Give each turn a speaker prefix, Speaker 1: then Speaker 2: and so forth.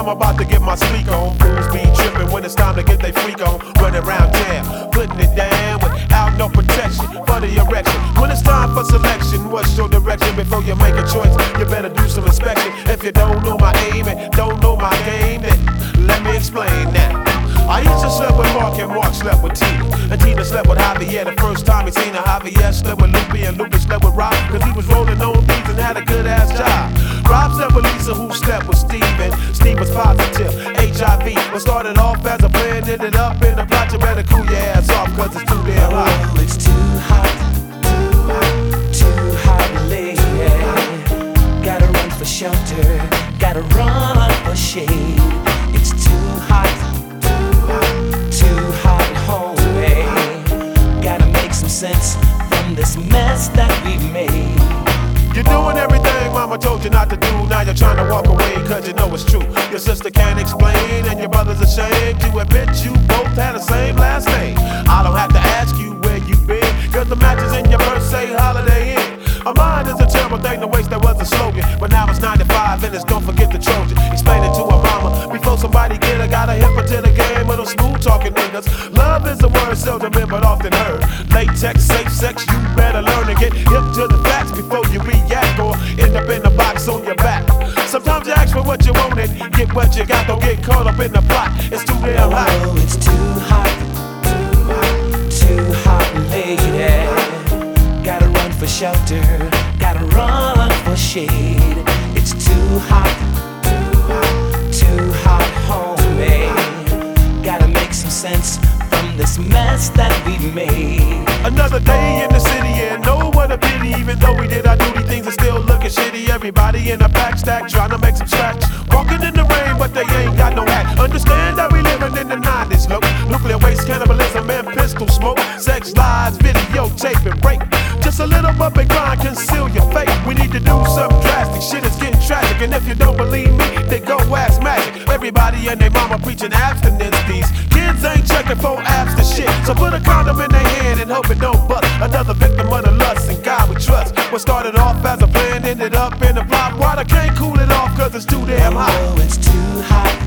Speaker 1: I'm about to get my speak on. Fools be tripping when it's time to get they freak on. Running around town, putting it down without no protection for the erection. When it's time for selection, what's your direction? Before you make a choice, you better do some inspection. If you don't know my aim and don't know my game, then let me explain that. I used to slept with Mark and Mark slept with Tina. And Tina slept with Javier the first time he seen her. Javier slept with Lupe and Lupe slept with Rob, cause he was rolling on beats and had a good ass job. Rob slept with Lisa, who slept with Steve, and Steve was positive HIV. What started off as a plan ended up in a plot. You better cool your ass off, cause it's too damn hot.
Speaker 2: Oh, it's too hot, too hot, too hot, lady. Gotta run for shelter, gotta run for shade. It's too hot, too hot, homie. Gotta make some sense from this mess that we've made.
Speaker 1: You're doing everything mama told you not to do. Now you're trying to walk away cause you know it's true. Your sister can't explain and your brother's ashamed to admit you both had the same last name. I don't have to ask you where you been, cause the matches in your purse say Holiday Inn. A mind is a terrible thing to waste, that was a slogan. But now it's 95 and it's don't forget the Trojan. Explain it to a mama before somebody get her. Gotta hip her to the game of those smooth talking niggas. Love is a word seldom in but often heard. Latex, safe sex, you better learn and get hip to the facts before you react or end up in the box on your back. Sometimes you ask for what you want and get what you got. Don't get caught up in the plot, it's too damn hot.
Speaker 2: Oh, it's too hot, too hot, lady. Gotta run for shelter, gotta run for shade. It's too hot, too hot, homie. Gotta make some sense from this mess that we've made.
Speaker 1: Another day in the city and no what a pity. Even though we did our duty, things are still looking shitty. Everybody in a back stack trying to make some scratch. Walking in the rain but they ain't got no hat. Understand that we living in the 90s, look. Nuclear waste, cannibalism and pistol smoke. Sex, lies, videotape and rape. Just a little bump and grind, conceal your fate. We need to do something drastic, shit is getting tragic. And if you don't believe me, then go ask Magic. Everybody and their mama preaching abstinence. These kids ain't checking for apps to shit. So put a condom in their hand and hope it don't bust. Another victim of the lust and God we trust. What started off as a plan ended up in a plot. Water can't cool it off cause it's too damn hot.
Speaker 2: Oh, it's too hot,